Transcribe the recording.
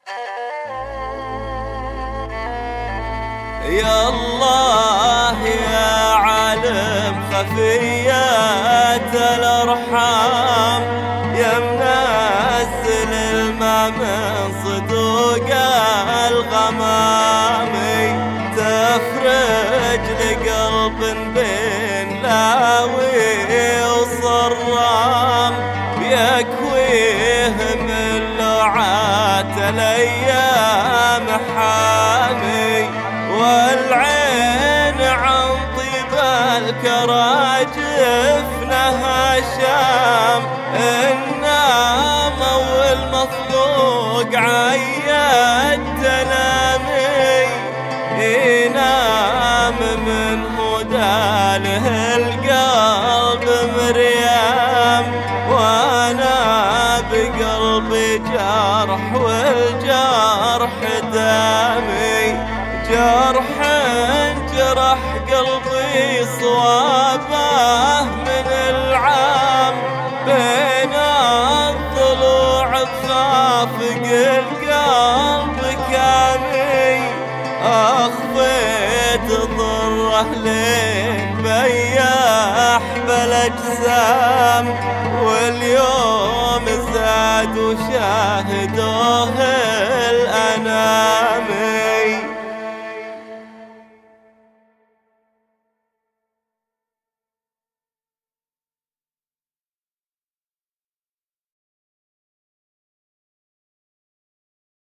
يا الله يا عالم خفيات الأرحام، يا منزل الماء من صدوق الغمام، تفرج لقلب بين لاوي وصرام، يكويه من لعات الأيام حامي، والعين عن طيب الكراجف نها شام، النام والمخلوق عيد تنامي، ينام من هداله القلب مريم، وانا بقلبي جرح والجرح دامي، جرح جرح قلبي صوابه من العام، بين الضلوع بخافق القلب كامي، أخفيت ضره لين بياح بالاجسام، واليوم زاد وشاهدوه